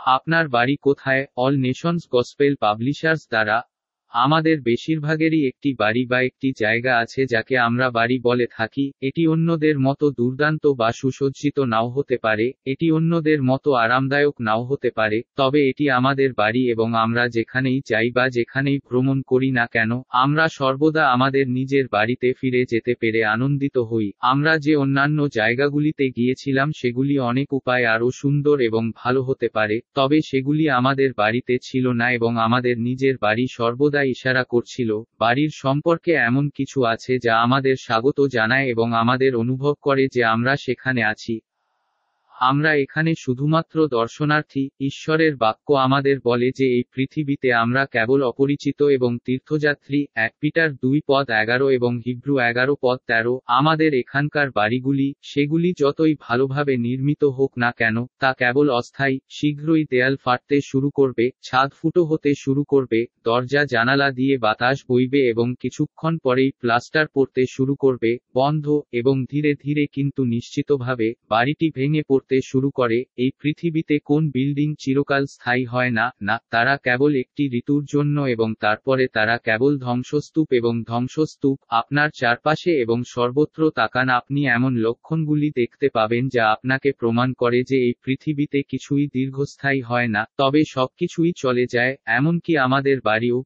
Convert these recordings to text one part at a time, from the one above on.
আপনার বাড়ি কোথায়? অল নেশনস গসপেল পাবলিশার্স দ্বারা আমাদের বেশিরভাগেরই একটি বাড়ি বা একটি জায়গা আছে যাকে আমরা বাড়ি বলে থাকি। এটি অন্যদের মতো দুর্দান্ত বা সুসজ্জিত নাও হতে পারে, এটি অন্যদের মতো আরামদায়ক নাও হতে পারে, তবে এটি আমাদের বাড়ি এবং আমরা যেখানেই যাই বা যেখানেই ভ্রমণ করি না কেন, আমরা সর্বদা আমাদের নিজের বাড়িতে ফিরে যেতে পেরে আনন্দিত হই। আমরা যে অন্যান্য জায়গাগুলিতে গিয়েছিলাম সেগুলি অনেক উপায়ে আরও সুন্দর এবং ভালো হতে পারে, তবে সেগুলি আমাদের বাড়িতে ছিল না এবং আমাদের নিজের বাড়ি সর্বদা ইশারা করছিল, বাড়ির সম্পর্কে এমন কিছু আছে যা আমাদের স্বাগত জানায় এবং আমাদের অনুভব করে যে আমরা সেখানে আছি। আমরা এখানে শুধুমাত্র দর্শনার্থী। ঈশ্বরের বাক্য আমাদের বলে যে এই পৃথিবীতে আমরা কেবল অপরিচিত এবং তীর্থযাত্রী। 1 পিটার 2:11 এবং হিব্রু 11:13। আমাদের এখানকার বাড়িগুলি, সেগুলি যতই ভালোভাবে নির্মিত হোক না কেন, তা কেবল অস্থায়ী। শীঘ্রই দেয়াল ফাটতে শুরু করবে, ছাদ ফুটো হতে শুরু করবে, দরজা জানালা দিয়ে বাতাস বইবে এবং কিছুক্ষণ পরেই প্লাস্টার পড়তে শুরু করবে, বন্ধ, এবং ধীরে ধীরে কিন্তু নিশ্চিতভাবে বাড়িটি ভেঙে পড়তে শুরু করে। এই পৃথিবীতে কোন বিল্ডিং চিরকাল স্থায়ী হয় না, না, তারা কেবল একটি ঋতুর জন্য এবং তারপরে তারা কেবল ধ্বংসস্তূপ এবং ধ্বংসস্তূপ। আপনার চারপাশে এবং সর্বত্র তাকান, আপনি এমন লক্ষণগুলি দেখতে পাবেন যা আপনাকে প্রমাণ করে যে এই পৃথিবীতে কিছুই দীর্ঘস্থায়ী হয় না, তবে সবকিছুই চলে যায়, এমনকি আমাদের বাড়িও।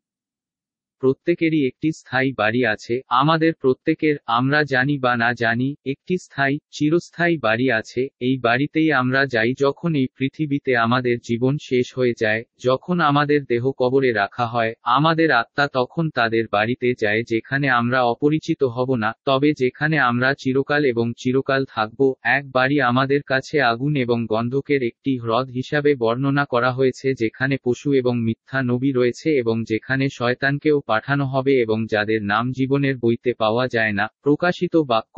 প্রত্যেকেরই একটি স্থায়ী বাড়ি আছে, আমাদের প্রত্যেকের, আমরা জানি বা না জানি, একটি স্থায়ী, চিরস্থায়ী বাড়ি আছে। এই বাড়িতেই আমরা যাই যখন এই পৃথিবীতে আমাদের জীবন শেষ হয়ে যায়, যখন আমাদের দেহ কবরে রাখা হয়, আমাদের আত্মা তখন তাদের বাড়িতে যায় যেখানে আমরা অপরিচিত হব না, তবে যেখানে আমরা চিরকাল এবং চিরকাল থাকব। এক বাড়ি আমাদের কাছে আগুন এবং গন্ধকের একটি হ্রদ হিসাবে বর্ণনা করা হয়েছে, যেখানে পশু এবং মিথ্যা নবী রয়েছে এবং যেখানে শয়তানকেও পাঠানো হবে এবং যাদের নাম জীবনের বইতে পাওয়া যায় না। প্রকাশিত বাক্য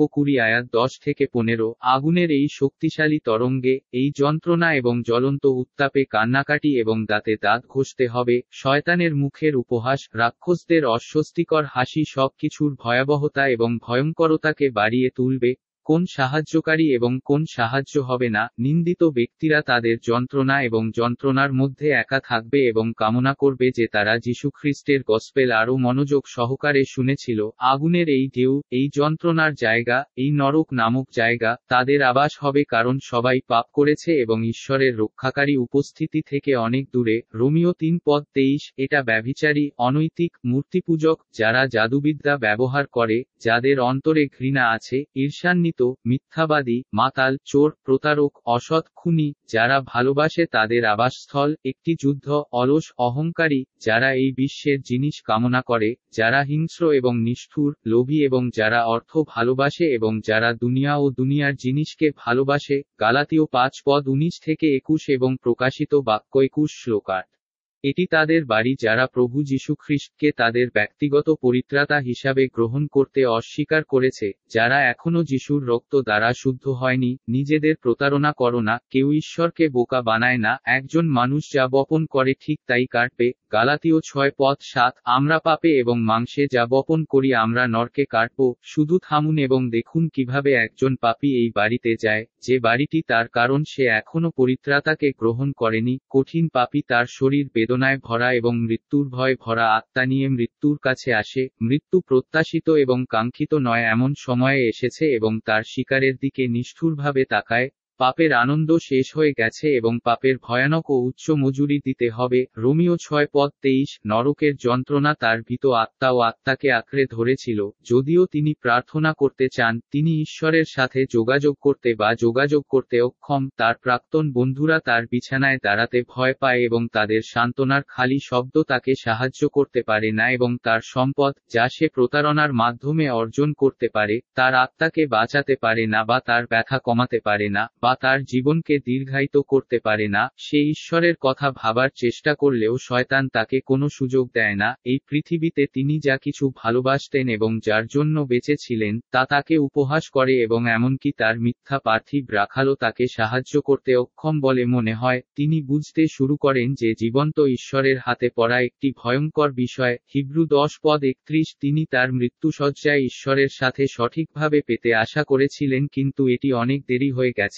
20:10-15। আগুনের এই শক্তিশালী তরঙ্গে, এই যন্ত্রণা এবং জ্বলন্ত উত্তাপে কান্নাকাটি এবং দাঁতে দাঁত ঘষতে হবে। শয়তানের মুখের উপহাস, রাক্ষসদের অস্বস্তিকর হাসি সবকিছুর ভয়াবহতা এবং ভয়ঙ্করতাকে বাড়িয়ে তুলবে। কোন সাহায্যকারী এবং কোন সাহায্য হবে না। নিন্দিত ব্যক্তিরা তাদের যন্ত্রণা এবং যন্ত্রণার মধ্যে একা থাকবে এবং কামনা করবে যে তারা যীশুখ্রিস্টের গসপেল আরও মনোযোগ সহকারে শুনেছিল। আগুনের এই ঢেউ, এই যন্ত্রণার জায়গা, এই নরক নামক জায়গা, তাদের আবাস হবে কারণ সবাই পাপ করেছে এবং ঈশ্বরের রক্ষাকারী উপস্থিতি থেকে অনেক দূরে। রোমীয় 3:23। এটা ব্যভিচারী, অনৈতিক, মূর্তিপূজক, যারা জাদুবিদ্যা ব্যবহার করে, যাদের অন্তরে ঘৃণা আছে, ঈর্ষান্বিত, মিথ্যাবাদী, মাতাল, চোর, প্রতারক, অসৎ, খুনি, যারা ভালোবাসে তাদের আবাসস্থল একটি যুদ্ধ, অলস, অহংকারী, যারা এই বিশ্বের জিনিস কামনা করে, যারা হিংস্র এবং নিষ্ঠুর, লোভী এবং যারা অর্থ ভালোবাসে এবং যারা দুনিয়া ও দুনিয়ার জিনিসকে ভালোবাসে। গালাতীয় 5:19-21 এবং প্রকাশিত বাক্য 21 শ্লোক 8। এটি তাদের বাড়ি যারা প্রভু যীশুখ্রিস্টকে তাদের ব্যক্তিগত পরিত্রাতা হিসাবে গ্রহণ করতে অস্বীকার করেছে, যারা এখনো যিশুর রক্ত দ্বারা শুদ্ধ হয়নি। নিজেদের প্রতারণা করো না, কেউ ঈশ্বরকে বোকা বানায় না, একজন মানুষ যা বপন করে ঠিক তাই কাটবে। গালাতীয় 6:7। আমরা পাপে এবং মাংসে যা বপন করি আমরা নরকে কাটব। শুধু থামুন এবং দেখুন কিভাবে একজন পাপী এই বাড়িতে যায়, যে বাড়িটি তার, কারণ সে এখনো পরিত্রাতাকে গ্রহণ করেনি। কঠিন পাপী তার শরীর বেদনায় ভরা এবং মৃত্যুর ভয় ভরা আত্মা নিয়ে মৃত্যুর কাছে আসে। মৃত্যু প্রত্যাশিত এবং কাঙ্ক্ষিত নয় এমন সময়ে এসেছে এবং তার শিকারের দিকে নিষ্ঠুরভাবে তাকায়। পাপের আনন্দ শেষ হয়ে গেছে এবং পাপের ভয়ানক ও উচ্চ মজুরি দিতে হবে। রোমীয় 6:23। নরকের যন্ত্রণা তার ভীত আত্মা ও আত্মাকে আঁকড়ে ধরেছিল। যদিও তিনি প্রার্থনা করতে চান, তিনি ঈশ্বরের সাথে যোগাযোগ করতে বা যোগাযোগ করতে অক্ষম। তার প্রাক্তন বন্ধুরা তার বিছানায় দাঁড়াতে ভয় পায় এবং তাদের সান্ত্বনার খালি শব্দ তাকে সাহায্য করতে পারে না এবং তার সম্পদ, যা সে প্রতারণার মাধ্যমে অর্জন করতে পারে, তার আত্মাকে বাঁচাতে পারে না বা তার ব্যথা কমাতে পারে না বা তার জীবনকে দীর্ঘায়িত করতে পারে না। সে ঈশ্বরের কথা ভাবার চেষ্টা করলেও শয়তান তাকে কোনো সুযোগ দেয় না। এই পৃথিবীতে তিনি যা কিছু ভালোবাসতেন এবং যার জন্য বেঁচে ছিলেন, তা তাকে উপহাস করে এবং এমনকি তার মিথ্যা পার্থিব রাখালও তাকে সাহায্য করতে অক্ষম বলে মনে হয়। তিনি বুঝতে শুরু করেন যে জীবন্ত ঈশ্বরের হাতে পড়া একটি ভয়ঙ্কর বিষয়। হিব্রু 10:31। তিনি তার মৃত্যুশয্যায় ঈশ্বরের সাথে সঠিকভাবে পেতে আশা করেছিলেন কিন্তু এটি অনেক দেরি হয়ে গেছে।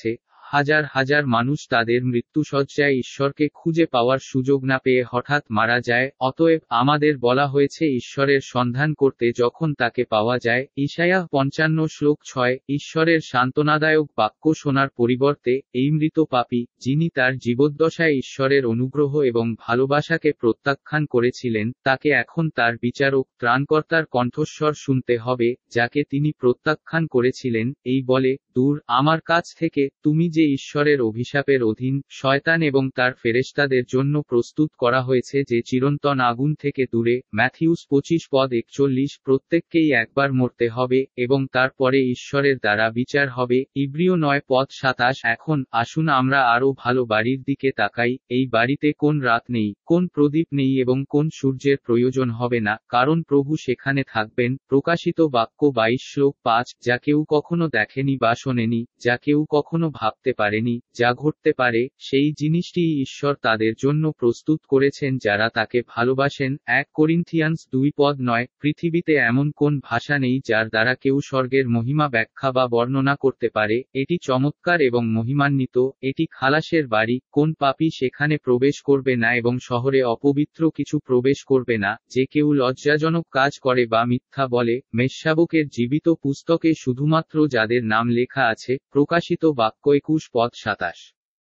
হাজার হাজার মানুষ তাদের মৃত্যুশয্যায় ঈশ্বরকে খুঁজে পাওয়ার সুযোগ না পেয়ে হঠাৎ মারা যায়। অতএব আমাদের বলা হয়েছে ঈশ্বরের সন্ধান করতে যখন তাকে পাওয়া যায়। ঈশায়াহ 55:6। ঈশ্বরের সান্ত্বনাদায়ক বাক্য শোনার পরিবর্তে এই মৃত পাপী, যিনি তার জীবদ্দশায় ঈশ্বরের অনুগ্রহ এবং ভালোবাসাকে প্রত্যাখ্যান করেছিলেন, তাকে এখন তার বিচারক ত্রাণকর্তার কণ্ঠস্বর শুনতে হবে, যাকে তিনি প্রত্যাখ্যান করেছিলেন, এই বলে, দূর আমার কাছ থেকে, তুমি যে ঈশ্বরের অভিশাপের অধীন, শয়তান এবং তার ফেরেশতাদের জন্য প্রস্তুত করা হয়েছে যে চিরন্তন আগুন থেকে দূরে। ম্যাথিউস 25:41। প্রত্যেককেই একবার মরতে হবে, এবং তারপরে ঈশ্বরের দ্বারা বিচার হবে। ইব্রিয় 9:27। এখন আসুন আমরা আরো ভালো বাড়ির দিকে তাকাই। এই বাড়িতে কোন রাত নেই, কোন প্রদীপ নেই এবং কোন সূর্যের প্রয়োজন হবে না, কারণ প্রভু সেখানে থাকবেন। প্রকাশিত বাক্য 22:5। যা কেউ কখনো দেখেনি বা শোনেনি, যা কেউ কখনো ভাবতে পারেনি, যা ঘটতে পারে, সেই জিনিসটিই ঈশ্বর তাদের জন্য প্রস্তুত করেছেন যারা তাকে ভালোবাসেন। 1 করিন্থিয়ান্স 2:9। পৃথিবীতে এমন কোন ভাষা নেই যার দ্বারা কেউ স্বর্গের মহিমা ব্যাখ্যা বা বর্ণনা করতে পারে। এটি চমৎকার এবং মহিমান্বিত, এটি খালাসের বাড়ি। কোন পাপী সেখানে প্রবেশ করবে না এবং শহরে অপবিত্র কিছু প্রবেশ করবে না। যে কেউ লজ্জাজনক কাজ করে বা মিথ্যা বলে, মেষশাবকের জীবিত পুস্তকে শুধুমাত্র যাদের নাম লেখা আছে। প্রকাশিত বাক্য 21:27।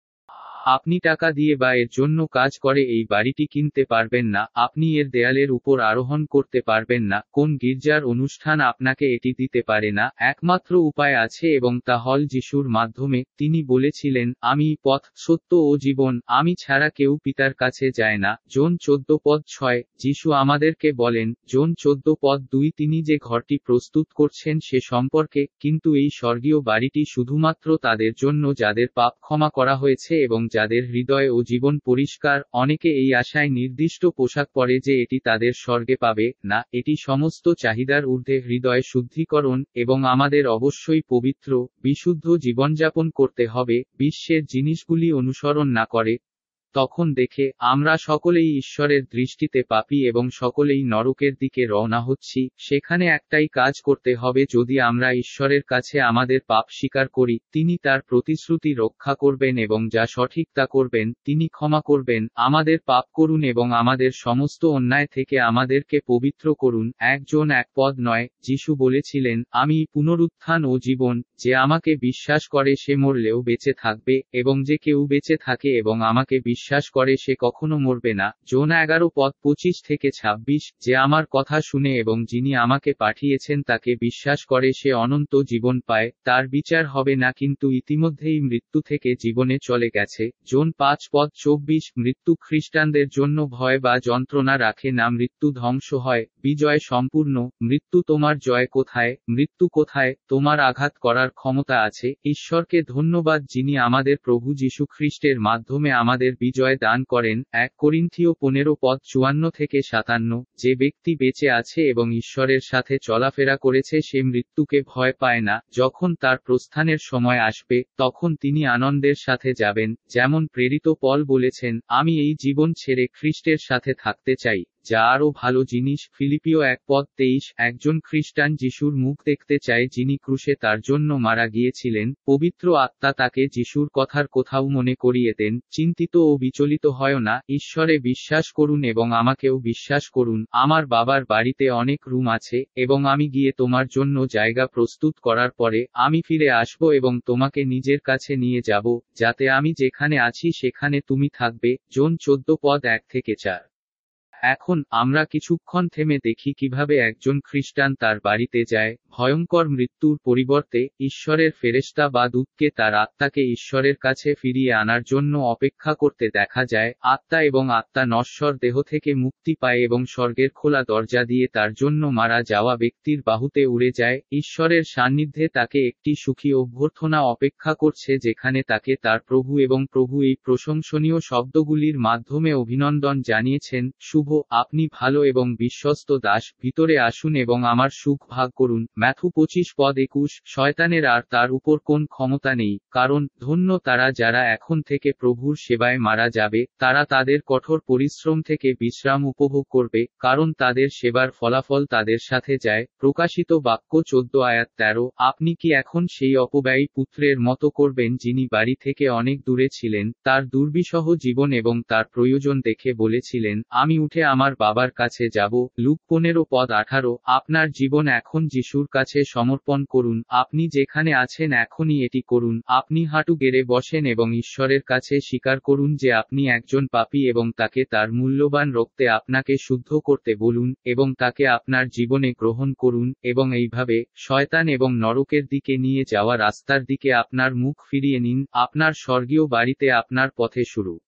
আপনি টাকা দিয়ে বা এর জন্য কাজ করে এই বাড়িটি কিনতে পারবেন না, আপনি এর দেয়ালের উপর আরোহণ করতে পারবেন না। কোন গির্জার অনুষ্ঠান আপনাকে এটি দিতে পারে না। একমাত্র উপায় আছে এবং তা হল যিশুর মাধ্যমে। তিনি বলেছিলেন, আমি পথ, সত্য ও জীবন, আমি ছাড়া কেউ পিতার কাছে যায় না। জন 14:6। যিশু আমাদেরকে বলেন, জন 14:2, তিনি যে ঘরটি প্রস্তুত করছেন সে সম্পর্কে, কিন্তু এই স্বর্গীয় বাড়িটি শুধুমাত্র তাদের জন্য যাদের পাপ ক্ষমা করা হয়েছে এবং যাদের হৃদয় ও জীবন পরিষ্কার। অনেকে এই আশায় নির্দিষ্ট পোশাক পরে যে এটি তাদের স্বর্গে পাবে না। এটি সমস্ত চাহিদার ঊর্ধ্বে হৃদয় শুদ্ধিকরণ, এবং আমাদের অবশ্যই পবিত্র, বিশুদ্ধ জীবনযাপন করতে হবে, বিশ্বের জিনিসগুলি অনুসরণ না করে। তখন দেখে, আমরা সকলেই ঈশ্বরের দৃষ্টিতে পাপী এবং সকলেই নরকের দিকে রওনা হচ্ছি। সেখানে একটাই কাজ করতে হবে। যদি আমরা ঈশ্বরের কাছে আমাদের পাপ স্বীকার করি, তিনি তার প্রতিশ্রুতি রক্ষা করবেন এবং যা সঠিক তা করবেন। তিনি ক্ষমা করবেন, আমাদের পাপ করুন এবং আমাদের সমস্ত অন্যায় থেকে আমাদেরকে পবিত্র করুন। 1 জন 1:9। যিশু বলেছিলেন, আমি পুনরুত্থান ও জীবন, যে আমাকে বিশ্বাস করে সে মরলেও বেঁচে থাকবে, এবং যে কেউ বেঁচে থাকে এবং আমাকে বিশ্বাস করে সে কখনো মরবে না। জন 11:25-26। যে আমার কথা শুনে এবং যিনি আমাকে পাঠিয়েছেন তাকে বিশ্বাস করে সে অনন্ত জীবন পায়, তার বিচার হবে না কিন্তু ইতিমধ্যেই মৃত্যু থেকে জীবনে চলে গেছে। জন 5:24। মৃত্যু খ্রিস্টানদের জন্য ভয় বা যন্ত্রণা রাখে না, মৃত্যু ধ্বংস হয়, বিজয় সম্পূর্ণ। মৃত্যু তোমার জয় কোথায়, মৃত্যু কোথায়, তোমার আঘাত করার ক্ষমতা আছে। ঈশ্বরকে ধন্যবাদ যিনি আমাদের প্রভু যীশু খ্রিস্টের মাধ্যমে আমাদের বিজয় দান করেন। 1 করিন্থীয় 15:54-57। যে ব্যক্তি বেঁচে আছে এবং ঈশ্বরের সাথে চলাফেরা করেছে সে মৃত্যুকে ভয় পায় না। যখন তার প্রস্থানের সময় আসবে, তখন তিনি আনন্দের সাথে যাবেন। যেমন প্রেরিত পল বলেছেন, আমি এই জীবন ছেড়ে খ্রিস্টের সাথে থাকতে চাই, যা আরও ভালো জিনিস। ফিলিপিও 1:23। একজন খ্রিস্টান যিশুর মুখ দেখতে চায় যিনি ক্রুশে তার জন্য মারা গিয়েছিলেন। পবিত্র আত্মা তাকে যিশুর কথার কোথাও মনে করিয়ে দেন। চিন্তিত ও বিচলিত হয় না, ঈশ্বরে বিশ্বাস করুন এবং আমাকেও বিশ্বাস করুন। আমার বাবার বাড়িতে অনেক রুম আছে, এবং আমি গিয়ে তোমার জন্য জায়গা প্রস্তুত করার পরে, আমি ফিরে আসব এবং তোমাকে নিজের কাছে নিয়ে যাব, যাতে আমি যেখানে আছি সেখানে তুমি থাকবে। জন 14:1-4। এখন আমরা কিছুক্ষণ থেমে দেখি কিভাবে একজন খ্রিস্টান তার বাড়িতে যায়। ভয়ঙ্কর মৃত্যুর পরিবর্তে, ঈশ্বরের ফেরেশতা বা দূতকে তার আত্মাকে ঈশ্বরের কাছে ফিরিয়ে আনার জন্য অপেক্ষা করতে দেখা যায়। আত্মা এবং আত্মা নশ্বর দেহ থেকে মুক্তি পায় এবং স্বর্গের খোলা দরজা দিয়ে তার জন্য মারা যাওয়া ব্যক্তির বাহুতে উড়ে যায়। ঈশ্বরের সান্নিধ্যে তাকে একটি সুখী অভ্যর্থনা অপেক্ষা করছে যেখানে তাকে তার প্রভু এবং প্রভু এই প্রশংসনীয় শব্দগুলির মাধ্যমে অভিনন্দন জানিয়েছেন, শুভ ওহ, আপনি ভালো এবং বিশ্বস্ত দাস, ভিতরে আসুন এবং আমার সুখ ভাগ করুন। ম্যাথু 25:21। শয়তানের আর তার উপর কোন ক্ষমতা নেই, কারণ ধন্য তারা যারা এখন থেকে প্রভুর সেবায় মারা যাবে, তারা তাদের কঠোর পরিশ্রম থেকে বিশ্রাম উপভোগ করবে, কারণ তাদের সেবার ফলাফল তাদের সাথে যায়। প্রকাশিত বাক্য 14:13। আপনি কি এখন সেই অপব্যয়ী পুত্রের মতো করবেন যিনি বাড়ি থেকে অনেক দূরে ছিলেন, তার দুর্বিষহ জীবন এবং তার প্রয়োজন দেখে বলেছিলেন, আমি উঠে আমার বাবার কাছে যাব? লুক 15:18। আপনার জীবন এখন যিশুর কাছে সমর্পণ করুন। আপনি যেখানে আছেন এখনই এটি করুন। আপনি হাঁটু গেড়ে বসেন এবং ঈশ্বরের কাছে স্বীকার করুন যে আপনি একজন পাপী এবং তাকে তার মূল্যবান রক্তে আপনাকে শুদ্ধ করতে বলুন, এবং তাকে আপনার জীবনে গ্রহণ করুন, এবং এইভাবে শয়তান এবং নরকের দিকে নিয়ে যাওয়া রাস্তার দিকে আপনার মুখ ফিরিয়ে নিন। আপনার স্বর্গীয় বাড়িতে আপনার পথে শুরু।